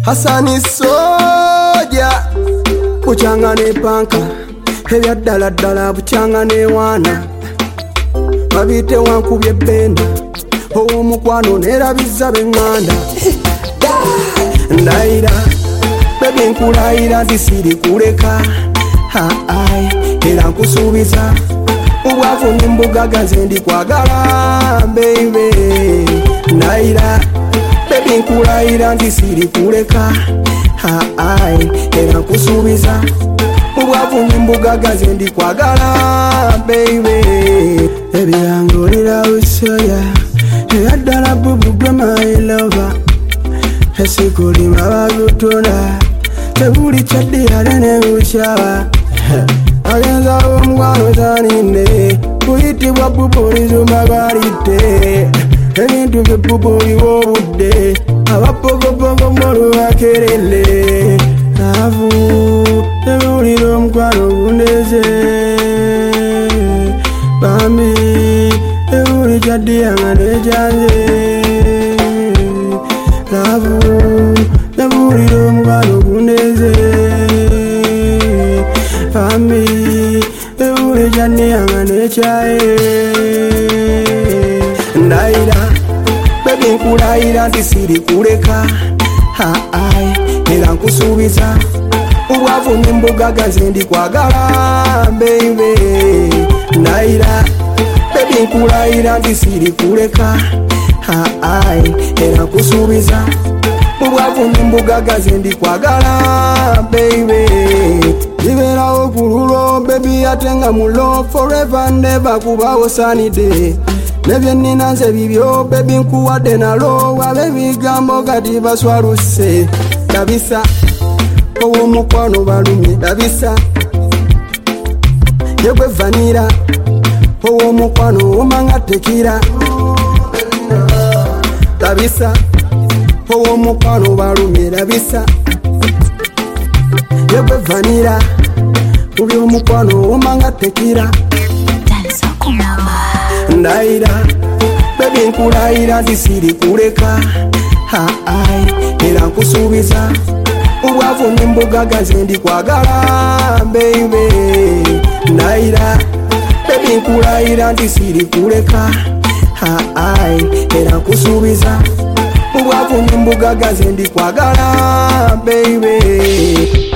Hasani soja bukyanga ne panka ebyaddala ddala bukyanga ne wana babite wankubye benda ow'omukwano nerabizza benganda ndayira bebi nkulayira nti siri kuleka era nkusuubiza obwavu n'embugaga nze ndikwagala baby ndayira bebi nkulayira nti siri kuleka era nkusuubiza obwavu n'embugaga nze ndikwagala baby ebyangolira usoya eyaddala bubugwe my lover esikulima bagutonda tebuli kyaddeyale nebushawa agenza omukwano taninde kuyitibwa bubulizo magalite ebintu byebubuliwo obudde abapogopogo molubakerele avu tebulira omukwano gundeze bambi tebuli kyaddeyanga nejanze avu tebulira omukwano gundeze bambi tebuli kyaddeyanga nekyaye ndayira bebi nkulayira nti siri kuleka era nkusuubiza obwavu n'embugaga nze ndikwagala baby ndayira bebi nkulayira nti siri kuleka era nkusuubiza obwavu n'embugaga nze ndikwagala baby liberawo kululo baby ate nga mulo forever never kubawo sanide nebyennina nze bibyo bebi nkuwadde nalo wabe ebigambo kati baswaluse labisa ow'omukwano balumye labisa yegwe vanira ow'omukwano omanga tekira labisa ow'omukwano balumye labisa yegwe vanira oby'omukwano omanga tekira ndayira bebi nkulayira nti siri kuleka era nkusuubiza obwavu n'embugaga nze ndikwagala baby ndayira bebi nkulayira nti siri kuleka era nkusuubiza obwavu n'embugaga nze ndikwagala baby